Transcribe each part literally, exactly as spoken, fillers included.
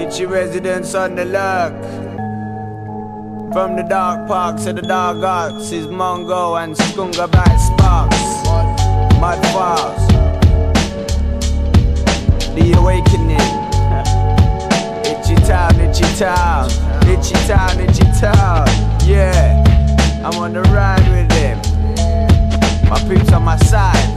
Itchy residents on the luck. From the dark parks to the dark arts is Mongo and Skunga Bat Sparks. Mud Falls. The awakening. Itchy town, itchy town. Itchy town, itchy town. Yeah, I'm on the ride with them. My peeps on my side.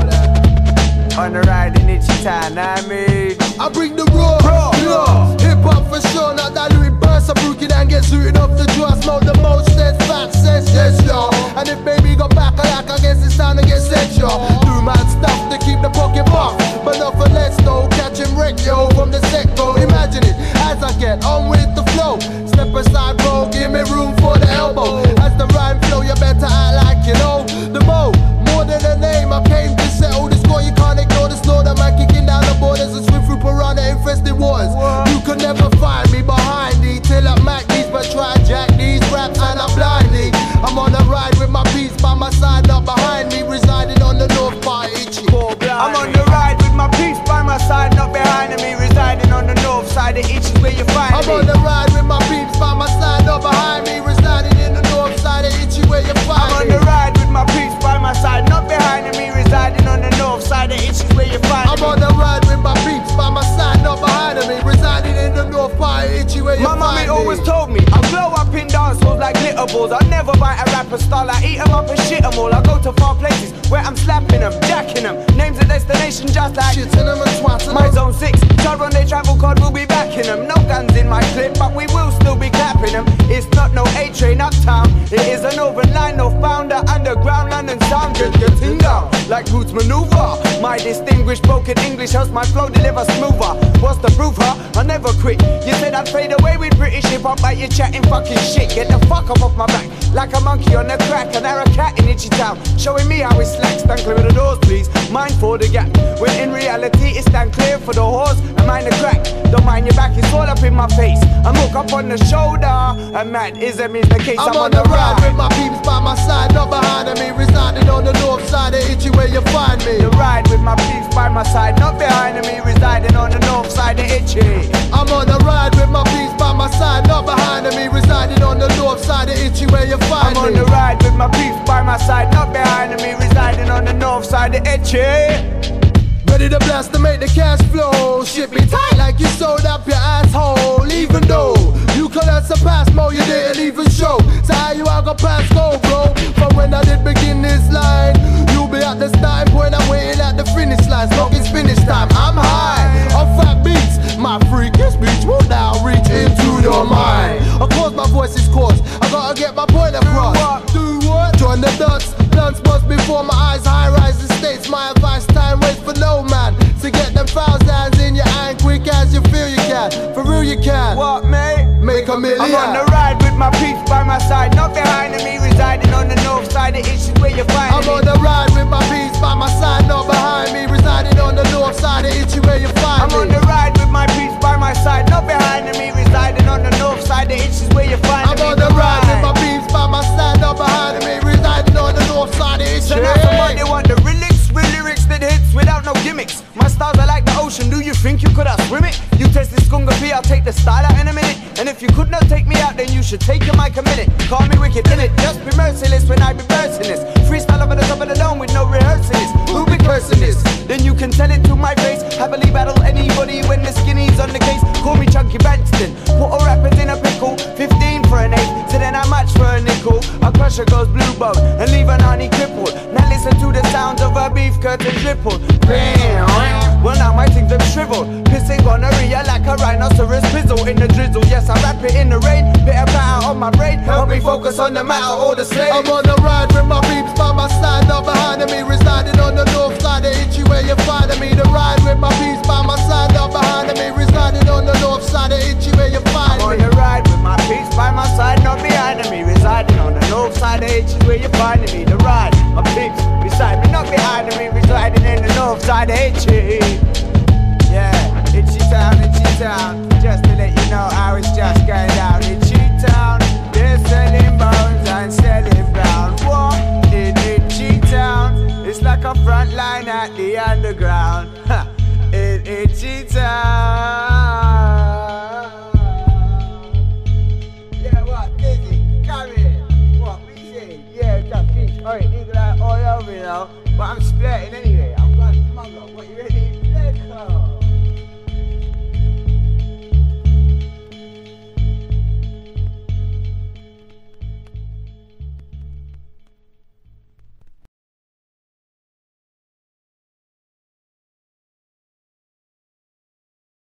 On the ride in itchy town, I mean I bring the raw, raw, raw. Hip hop for sure, not that Louis burst. I broke it and get suited up the draw. Smoke the most, says fat, says yes, y'all. And if baby got back a lack, I guess it's time to get set, y'all. Do mad stuff to keep the pocket buff, but not for less though. Catch him wreck, yo, from the sector. Imagine it as I get on with the flow. Step aside, bro, give me room for the elbow. As the rhyme flow, you better act like you know the mo. More than a name, I came to settle the score. You can't ignore the slow, that man kicking down the borders and swim through piranha infested waters. You can never find me behind these till I Mac these, but try jack these raps and I blindly. I'm on a ride with my beats by my side, not behind me, residing on the north part itchy. I'm on the ride with my peeps by my side, not behind me, residing on the north side. The itch is where you find I'm me. on the ride with my peeps by my side, not behind me, residing in the north side. The itchy where you find I'm on me. the ride with my peeps by my side, not behind me, residing on the north side. The itch is where you find I'm me. on the ride with my peeps by my side, not behind me, residing in the north part itchy where you My find mommy me. always told me I'll blow up in dance halls like glitter balls. I'll never bite a rapper style, I eat 'em up and shit 'em all. I go to far places where I'm slapping 'em, jacking 'em. Names and destination just like Shitting 'em and swatting 'em. my zone six. Child on their travel card, we'll be backing 'em. No guns in my clip, but we will still be clapping 'em. It's not no A train uptown, it is an urban line, no founder. Underground London sound, just getting down like Roots maneuver. My distinguished broken English helps my flow deliver smoother. What's the proof, huh? I never quit. You said I'd fade away with British hip hop, but you're chatting fucking shit. Get the fuck up off my back, like a monkey on a crack. An arrow cat in itchy town, showing me how it slacks. Stand clear of the doors, please. Mind for the gap. When in reality, it's stand clear for the horse and mind the crack. Don't mind your back, it's all up in my face. I'm hook up on the shoulder, and madism is the case. I'm, I'm on, on the the ride ride. with my peeps by my side, not behind me, residing on the north side of itchy where you find me. The ride with my peeps by my side, not behind me, residing on the north side of itchy. I'm on the ride with my peeps by my side, not behind me, residing on the north side of itchy where you find I'm me. on the ride with my peeps by my side, not behind me, residing on the north side of itchy. Ready to blast to make the cash flow. Shit be tight like you sold up your asshole. Even though you could have surpassed more, you didn't even show. So how you all got past go, bro? From when I did begin this line, you'll be at the starting point, I'm waiting at the finish line. Smoking finish time, I'm high on fat beats. My freakish speech will now reach into your mind. Of course my voice is coarse, I gotta get my point across. Do what? Join the dots, dance bust before my eyes. High rise estates, my advice, time waits for no man. So get them thousands in your hand quick as you feel you can. For real you can. What, mate? Make a million. I'm on the ride with my peeps by my side, not behind me, residing on the north side. The itch is where you find I'm me. on the ride with my peeps by my side, not behind me, residing on the north side. The itchy where you find I'm me. on the ride with my peeps by my side, not behind me, residing on the north side. The itch is where you find I'm me. on the ride with my peeps by my side, not behind me, residing on the north side. The itchy. So now somebody want the lyrics, real lyrics that hits without no gimmicks. My styles are like the ocean, do you think you could outswim it? You test this Skunga B, I'll take the style out in a minute. And if you could not take me out, then you should take your mic a minute. Call me wicked, innit? Just be merciless when I be bursting this. Freestyle over the top of the dome with no rehearsing this. Who be cursing this? Then you can tell it to my face. Happily battle anybody when the skinny's on the case. Call me Chunky Branston. Put all rappers in a pickle. fifteen for an eight, so then I match for a nickel. I crush a girl's blue bone and leave an honey crippled. Now listen to the sounds of her beef curtain rippled. Well now my things have shriveled. Pissing gonorrhea like a rhinoceros pizzle in the drizzle. Yes, I rap it in the rain. Bit of batter on my brain. Help me focus on the matter or the slave. I'm on the ride with my peeps by my side, not behind me, residing on the north side. The itchy where you find me. The ride with my peeps by my side, not behind me, residing on the north side. The itchy where you find I'm on me. the ride with my peeps by my side, not behind me, residing on the north side. The itch is where you find me. The ride, my peeps beside me, not behind me, residing in the north side. The itchy. Yeah, itchy town, itchy town. Just to let you know how it's just going down. Itchy town, they're selling bones and selling brown. What? In itchy town, it's like a front line at the underground.